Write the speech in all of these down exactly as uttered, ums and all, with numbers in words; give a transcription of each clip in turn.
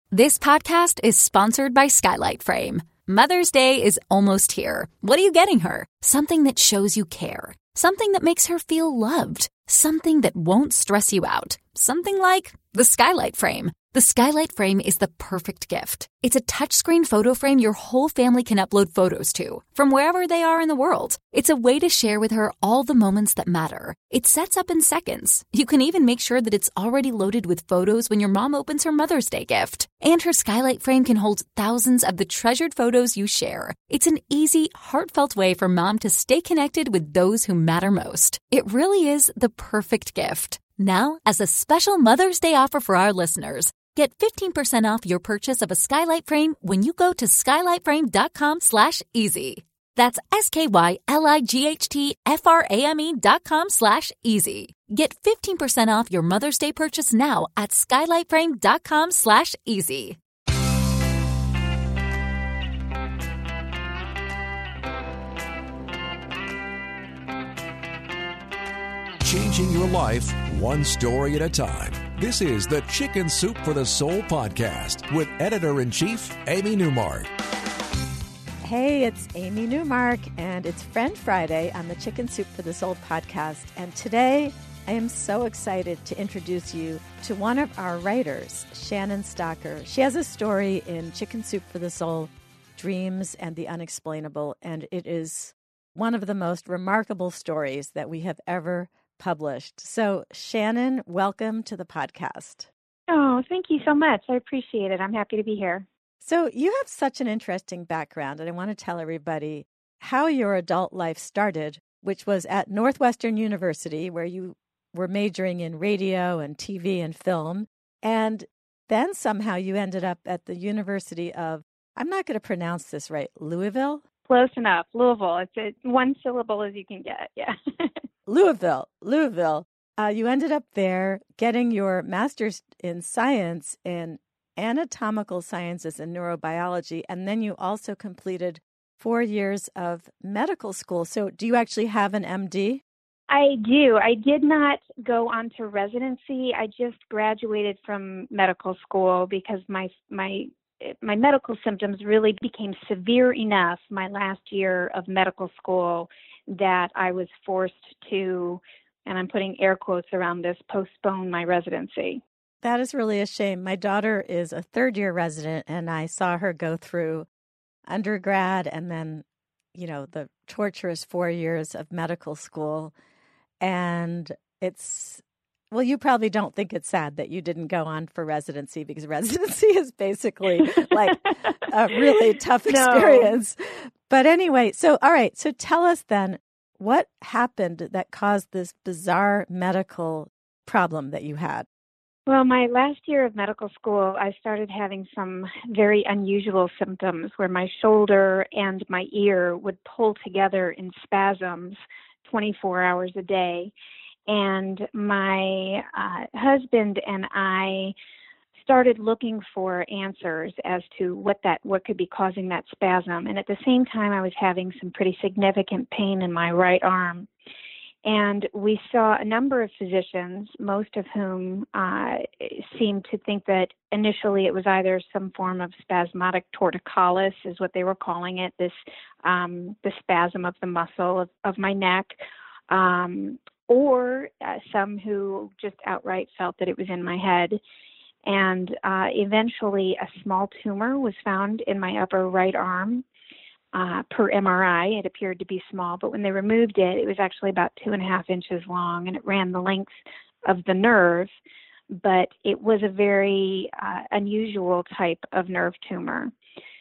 This podcast is sponsored by Skylight Frame. Mother's Day is almost here. What are you getting her? Something that shows you care. Something that makes her feel loved. Something that won't stress you out. Something like the Skylight Frame. The Skylight Frame is the perfect gift. It's a touchscreen photo frame your whole family can upload photos to, from wherever they are in the world. It's a way to share with her all the moments that matter. It sets up in seconds. You can even make sure that it's already loaded with photos when your mom opens her Mother's Day gift. And her Skylight Frame can hold thousands of the treasured photos you share. It's an easy, heartfelt way for mom to stay connected with those who matter most. It really is the perfect gift. Now, as a special Mother's Day offer for our listeners, get fifteen percent off your purchase of a Skylight Frame when you go to skylightframe.com slash easy. That's S-K-Y-L-I-G-H-T-F-R-A-M-E dot com slash easy. Get fifteen percent off your Mother's Day purchase now at skylightframe.com slash easy. Changing your life one story at a time. This is the Chicken Soup for the Soul podcast with editor-in-chief Amy Newmark. Hey, it's Amy Newmark, and it's Friend Friday on the Chicken Soup for the Soul podcast. And today, I am so excited to introduce you to one of our writers, Shannon Stocker. She has a story in Chicken Soup for the Soul, Dreams and the Unexplainable, and it is one of the most remarkable stories that we have ever published. So, Shannon, welcome to the podcast. Oh, thank you so much. I appreciate it. I'm happy to be here. So, you have such an interesting background, and I want to tell everybody how your adult life started, which was at Northwestern University, where you were majoring in radio and T V and film. And then somehow you ended up at the University of, I'm not going to pronounce this right, Louisville? Close enough. Louisville. It's a, one syllable as you can get. Yeah. Louisville, Louisville. Uh, you ended up there getting your master's in science in anatomical sciences and neurobiology, and then you also completed four years of medical school. So do you actually have an M D? I do. I did not go on to residency. I just graduated from medical school because my my my medical symptoms really became severe enough my last year of medical school that I was forced to, and I'm putting air quotes around this, postpone my residency. That is really a shame. My daughter is a third-year resident, and I saw her go through undergrad and then, you know, the torturous four years of medical school. And it's, well, you probably don't think it's sad that you didn't go on for residency, because residency is basically like a really tough experience. No. But anyway, so, all right. So tell us then, what happened that caused this bizarre medical problem that you had? Well, my last year of medical school, I started having some very unusual symptoms where my shoulder and my ear would pull together in spasms twenty-four hours a day. And my uh, husband and I started looking for answers as to what that what could be causing that spasm. And at the same time, I was having some pretty significant pain in my right arm. And we saw a number of physicians, most of whom uh, seemed to think that initially it was either some form of spasmodic torticollis, is what they were calling it, this um, the spasm of the muscle of, of my neck, um, or uh, some who just outright felt that it was in my head. And uh, eventually a small tumor was found in my upper right arm. Uh, per M R I, it appeared to be small, but when they removed it, it was actually about two and a half inches long, and it ran the length of the nerve, but it was a very uh, unusual type of nerve tumor.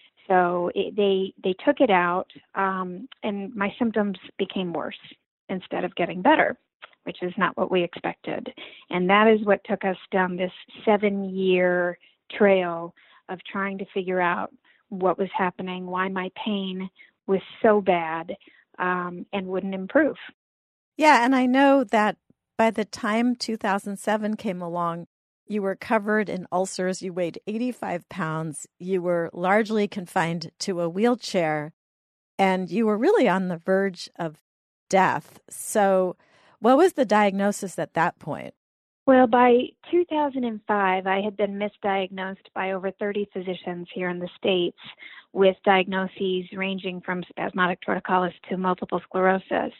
So it, they they took it out, um, and my symptoms became worse instead of getting better, which is not what we expected. And that is what took us down this seven-year trail of trying to figure out what was happening, why my pain was so bad um, and wouldn't improve. Yeah, and I know that by the time two thousand seven came along, you were covered in ulcers, you weighed eighty-five pounds, you were largely confined to a wheelchair, and you were really on the verge of death. So what was the diagnosis at that point? Well, by two thousand five, I had been misdiagnosed by over thirty physicians here in the States with diagnoses ranging from spasmodic torticollis to multiple sclerosis.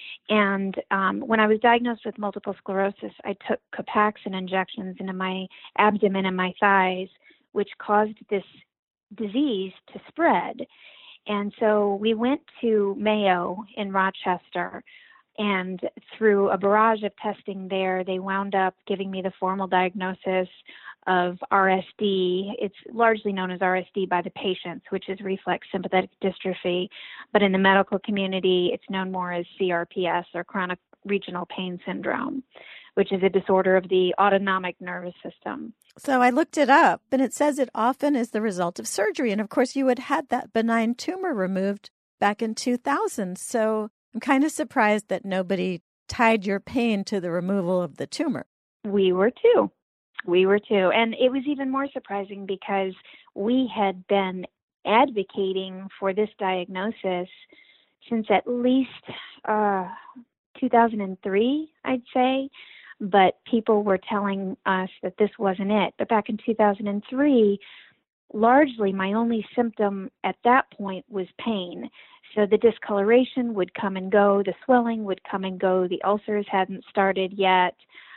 And um, when I was diagnosed with multiple sclerosis, I took Copaxone injections into my abdomen and my thighs, which caused this disease to spread. And so we went to Mayo in Rochester, and through a barrage of testing there, they wound up giving me the formal diagnosis of R S D. It's largely known as R S D by the patients, which is reflex sympathetic dystrophy. But in the medical community, it's known more as C R P S, or chronic regional pain syndrome, which is a disorder of the autonomic nervous system. So I looked it up, and it says it often is the result of surgery. And of course, you had had that benign tumor removed back in two thousand. So I'm kind of surprised that nobody tied your pain to the removal of the tumor. We were too. We were too. And it was even more surprising because we had been advocating for this diagnosis since at least uh, two thousand three, I'd say. But people were telling us that this wasn't it. But back in two thousand three, largely my only symptom at that point was pain. So the discoloration would come and go, the swelling would come and go, the ulcers hadn't started yet.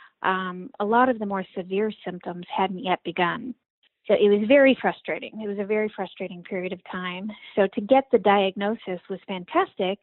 Um, a lot of the more severe symptoms hadn't yet begun. So it was very frustrating. It was a very frustrating period of time. So to get the diagnosis was fantastic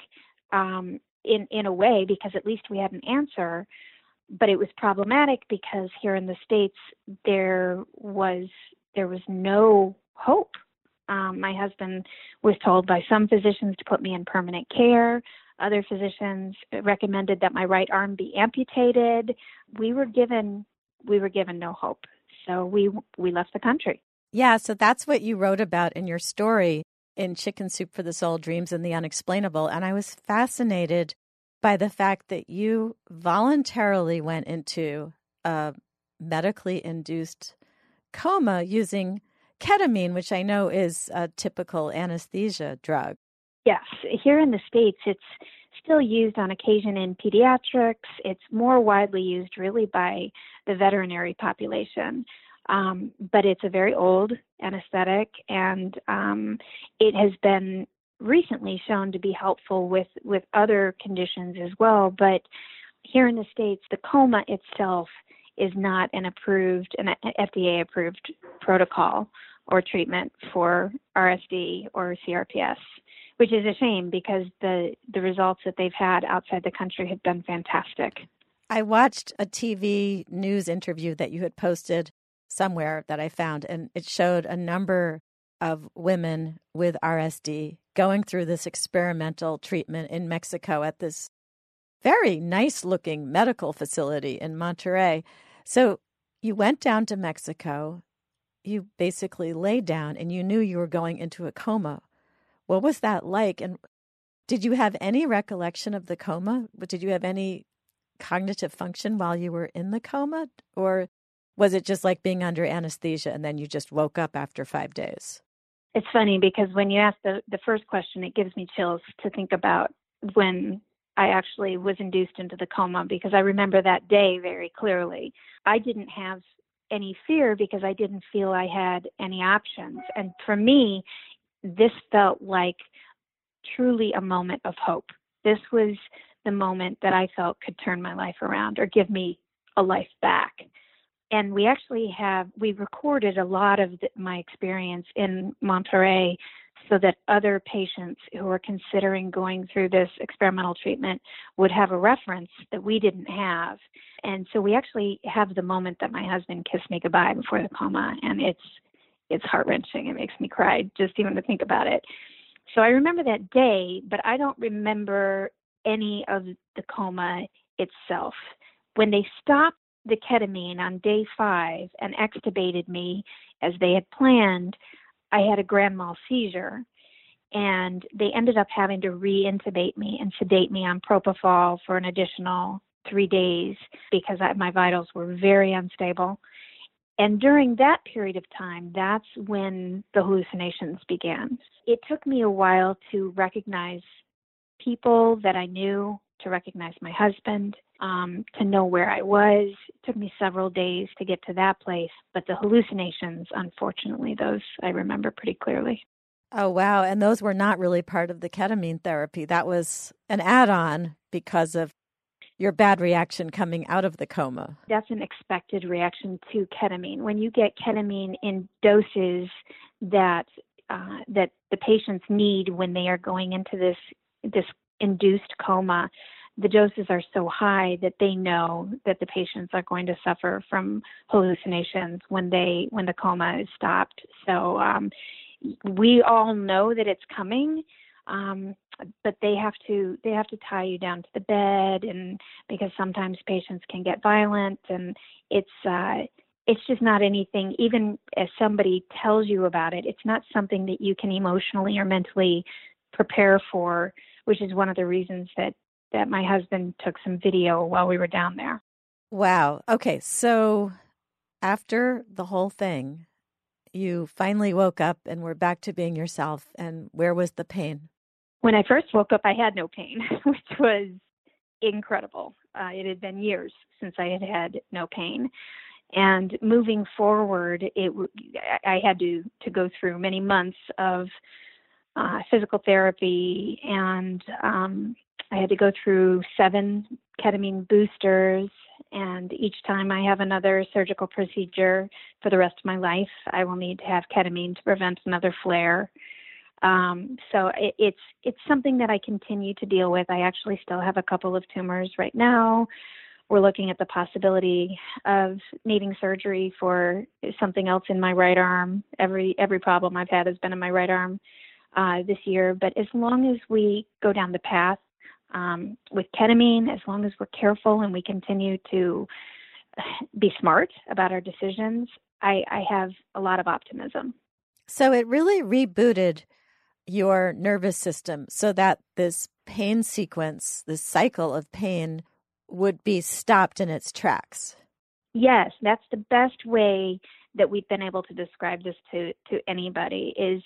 um, in, in a way, because at least we had an answer. But it was problematic because here in the States, there was there was no hope. Um, my husband was told by some physicians to put me in permanent care. Other physicians recommended that my right arm be amputated. We were given we were given no hope. So we we left the country. Yeah, so that's what you wrote about in your story in Chicken Soup for the Soul, Dreams and the Unexplainable. And I was fascinated by the fact that you voluntarily went into a medically induced coma using ketamine, which I know is a typical anesthesia drug. Yes. Here in the States, it's still used on occasion in pediatrics. It's more widely used really by the veterinary population. Um, but it's a very old anesthetic, and um, it has been recently shown to be helpful with, with other conditions as well. But here in the States, the coma itself is not an approved, an F D A-approved protocol or treatment for R S D or C R P S, which is a shame because the, the results that they've had outside the country have been fantastic. I watched a T V news interview that you had posted somewhere that I found, and it showed a number of women with R S D going through this experimental treatment in Mexico at this very nice-looking medical facility in Monterrey. So you went down to Mexico, you basically lay down, and you knew you were going into a coma. What was that like? And did you have any recollection of the coma? Did you have any cognitive function while you were in the coma? Or was it just like being under anesthesia and then you just woke up after five days? It's funny because when you ask the, the first question, it gives me chills to think about when I actually was induced into the coma, because I remember that day very clearly. I didn't have any fear because I didn't feel I had any options. And for me, this felt like truly a moment of hope. This was the moment that I felt could turn my life around or give me a life back. And we actually have, we recorded a lot of the, my experience in Monterrey so that other patients who are considering going through this experimental treatment would have a reference that we didn't have. And so we actually have the moment that my husband kissed me goodbye before the coma, and it's it's heart-wrenching. It makes me cry just even to think about it. So I remember that day, but I don't remember any of the coma itself. When they stopped the ketamine on day five and extubated me as they had planned, I had a grand mal seizure, and they ended up having to re-intubate me and sedate me on propofol for an additional three days because I, my vitals were very unstable. And during that period of time, that's when the hallucinations began. It took me a while to recognize people that I knew to recognize my husband, um, to know where I was. It took me several days to get to that place. But the hallucinations, unfortunately, those I remember pretty clearly. Oh, wow. And those were not really part of the ketamine therapy. That was an add-on because of your bad reaction coming out of the coma. That's an expected reaction to ketamine. When you get ketamine in doses that uh, that the patients need when they are going into this this induced coma, the doses are so high that they know that the patients are going to suffer from hallucinations when they when the coma is stopped. So um, we all know that it's coming. Um, but they have to they have to tie you down to the bed, and because sometimes patients can get violent, and it's uh, it's just not anything. Even as somebody tells you about it, it's not something that you can emotionally or mentally prepare for, which is one of the reasons that that my husband took some video while we were down there. Wow. Okay, so after the whole thing, you finally woke up and were back to being yourself. And where was the pain? When I first woke up, I had no pain, which was incredible. Uh, it had been years since I had had no pain. And moving forward, it I had to, to go through many months of uh, physical therapy, and um, I had to go through seven ketamine boosters, and each time I have another surgical procedure for the rest of my life, I will need to have ketamine to prevent another flare. Um, so it, it's it's something that I continue to deal with. I actually still have a couple of tumors right now. We're looking at the possibility of needing surgery for something else in my right arm. Every every problem I've had has been in my right arm uh, this year. But as long as we go down the path um, with ketamine, as long as we're careful and we continue to be smart about our decisions, I, I have a lot of optimism. So it really rebooted your nervous system so that this pain sequence, this cycle of pain, would be stopped in its tracks. Yes, that's the best way that we've been able to describe this to, to anybody is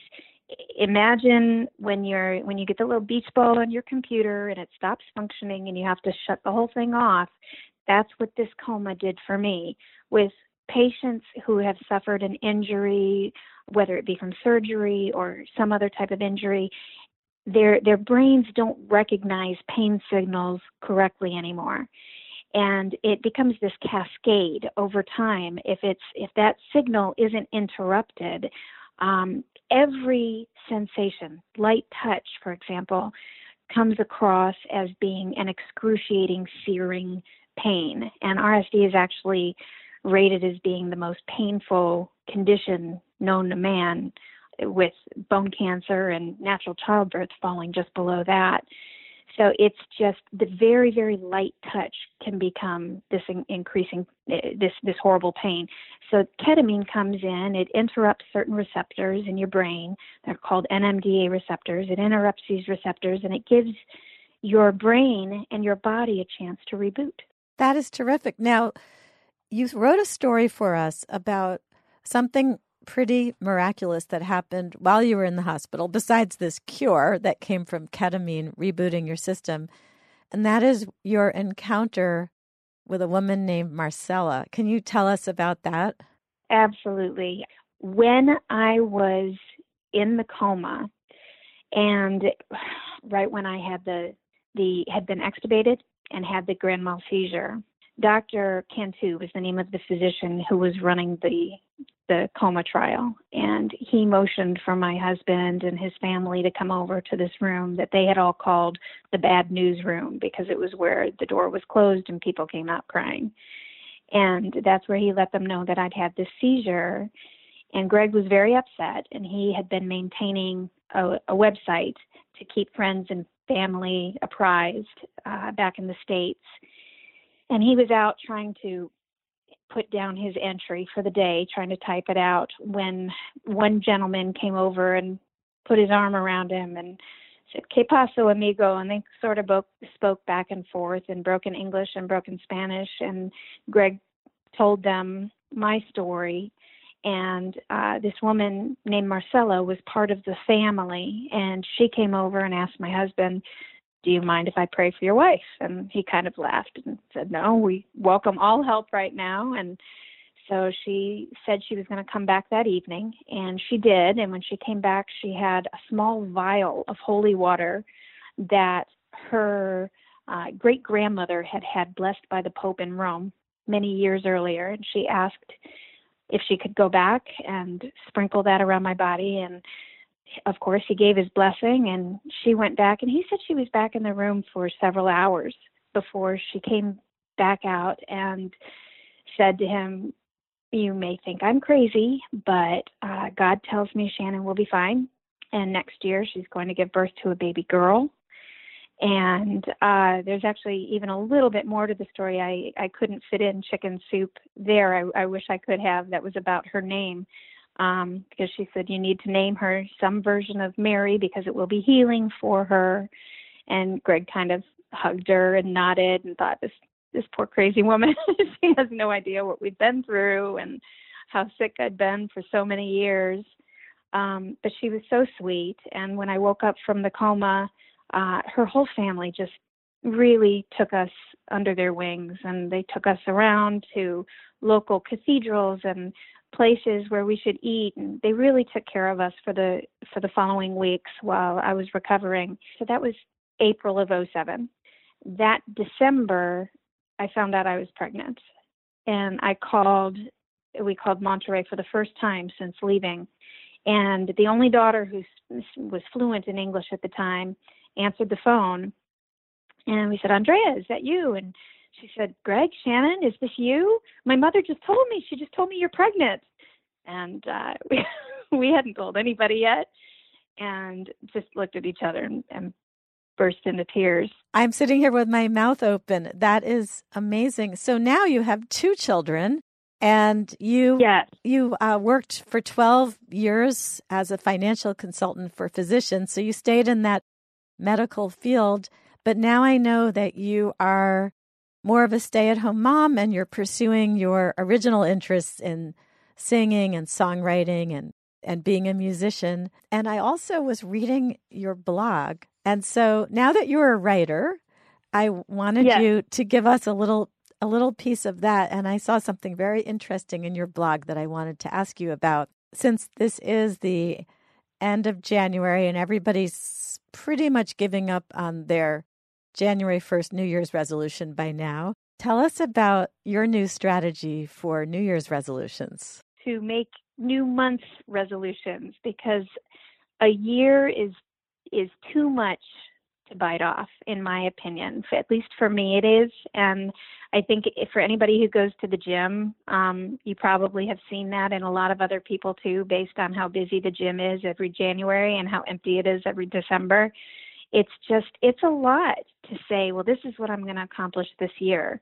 imagine when you're when you get the little beach ball on your computer and it stops functioning and you have to shut the whole thing off. That's what this coma did for me. With patients who have suffered an injury, whether it be from surgery or some other type of injury, their their brains don't recognize pain signals correctly anymore. And it becomes this cascade over time. If it's if that signal isn't interrupted, um, every sensation, light touch, for example, comes across as being an excruciating, searing pain. And R S D is actually rated as being the most painful condition known to man, with bone cancer and natural childbirth falling just below that. So it's just the very, very light touch can become this in- increasing, this this horrible pain. So ketamine comes in, it interrupts certain receptors in your brain. They're called N M D A receptors. It interrupts these receptors, and it gives your brain and your body a chance to reboot. That is terrific. Now, you wrote a story for us about something pretty miraculous that happened while you were in the hospital, besides this cure that came from ketamine rebooting your system, and that is your encounter with a woman named Marcella. Can you tell us about that? Absolutely. When I was in the coma, and right when I had the the had been extubated and had the grand mal seizure, Doctor Cantu was the name of the physician who was running the the coma trial, and he motioned for my husband and his family to come over to this room that they had all called the bad news room, because it was where the door was closed and people came out crying. And that's where he let them know that I'd had this seizure. And Greg was very upset, and he had been maintaining a, a website to keep friends and family apprised uh, back in the States. And he was out trying to put down his entry for the day, trying to type it out, when one gentleman came over and put his arm around him and said, "Que paso, amigo?" And they sort of both spoke back and forth in broken English and broken Spanish. And Greg told them my story. And uh, this woman named Marcella was part of the family. And she came over and asked my husband, do you mind if I pray for your wife? And he kind of laughed and said, no, we welcome all help right now. And so she said she was going to come back that evening, and she did. And when she came back, she had a small vial of holy water that her uh, great-grandmother had had blessed by the Pope in Rome many years earlier. And she asked if she could go back and sprinkle that around my body. And of course, he gave his blessing, and she went back. And he said she was back in the room for several hours before she came back out and said to him, you may think I'm crazy, but uh, God tells me Shannon will be fine. And next year she's going to give birth to a baby girl. And uh, there's actually even a little bit more to the story. I, I couldn't fit in Chicken Soup there. I, I wish I could have. That was about her name, um, because she said you need to name her some version of Mary because it will be healing for her. And Greg kind of hugged her and nodded and thought, this this poor crazy woman, she has no idea what we've been through and how sick I'd been for so many years. Um, but she was so sweet. And when I woke up from the coma, uh, her whole family just really took us under their wings, and they took us around to local cathedrals and places where we should eat. And they really took care of us for the, for the following weeks while I was recovering. So that was April of oh seven. That December, I found out I was pregnant, and I called, we called Monterey for the first time since leaving. And the only daughter who was fluent in English at the time answered the phone. And we said, Andrea, is that you? And she said, Greg, Shannon, is this you? My mother just told me. She just told me you're pregnant. And uh, we, we hadn't told anybody yet, and just looked at each other and, and burst into tears. I'm sitting here with my mouth open. That is amazing. So now you have two children, and you yes. you uh, worked for twelve years as a financial consultant for physicians. So you stayed in that medical field. But now I know that you are more of a stay-at-home mom, and you're pursuing your original interests in singing and songwriting and, and being a musician. And I also was reading your blog. And so now that you're a writer, I wanted yes. you to give us a little a little piece of that. And I saw something very interesting in your blog that I wanted to ask you about. Since this is the end of January and everybody's pretty much giving up on their January first New Year's resolution by now, tell us about your new strategy for New Year's resolutions. To make new month resolutions, because a year is is too much to bite off, in my opinion. At least for me it is. And I think if for anybody who goes to the gym, um, you probably have seen that, and a lot of other people too, based on how busy the gym is every January and how empty it is every December. It's just, it's a lot to say, well, this is what I'm going to accomplish this year.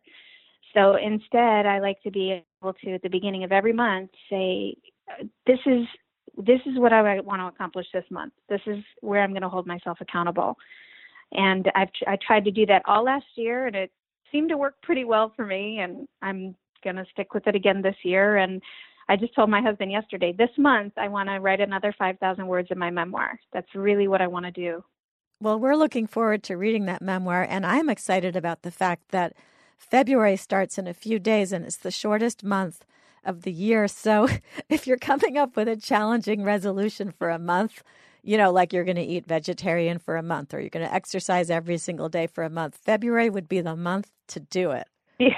So instead, I like to be able to, at the beginning of every month, say, this is this is what I want to accomplish this month. This is where I'm going to hold myself accountable. And I've I tried to do that all last year, and it seemed to work pretty well for me, and I'm going to stick with it again this year. And I just told my husband yesterday, this month, I want to write another five thousand words in my memoir. That's really what I want to do. Well, we're looking forward to reading that memoir, and I'm excited about the fact that February starts in a few days, and it's the shortest month of the year. So if you're coming up with a challenging resolution for a month, you know, like you're going to eat vegetarian for a month, or you're going to exercise every single day for a month, February would be the month to do it. Yeah,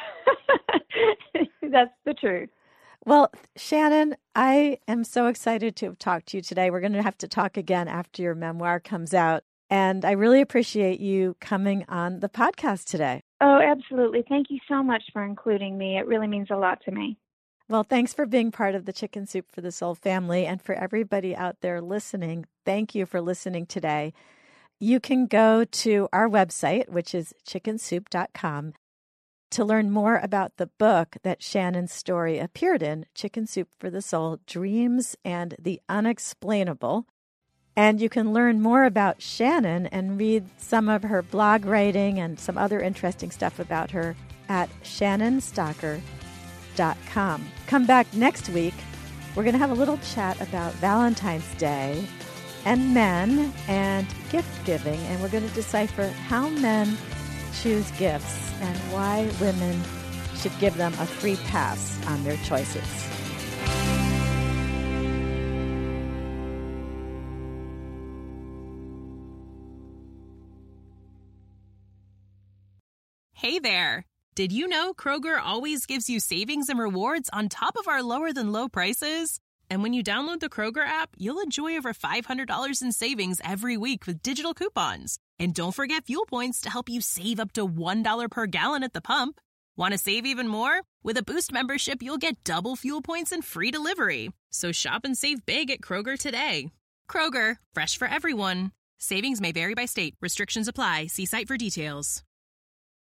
that's the truth. Well, Shannon, I am so excited to have talked to you today. We're going to have to talk again after your memoir comes out. And I really appreciate you coming on the podcast today. Oh, absolutely. Thank you so much for including me. It really means a lot to me. Well, thanks for being part of the Chicken Soup for the Soul family. And for everybody out there listening, thank you for listening today. You can go to our website, which is chicken soup dot com, to learn more about the book that Shannon's story appeared in, Chicken Soup for the Soul, Dreams and the Unexplainable. And you can learn more about Shannon and read some of her blog writing and some other interesting stuff about her at shannon stocker dot com. Come back next week. We're going to have a little chat about Valentine's Day and men and gift giving. And we're going to decipher how men choose gifts and why women should give them a free pass on their choices. Hey there! Did you know Kroger always gives you savings and rewards on top of our lower-than-low prices? And when you download the Kroger app, you'll enjoy over five hundred dollars in savings every week with digital coupons. And don't forget fuel points to help you save up to one dollar per gallon at the pump. Want to save even more? With a Boost membership, you'll get double fuel points and free delivery. So shop and save big at Kroger today. Kroger, fresh for everyone. Savings may vary by state. Restrictions apply. See site for details.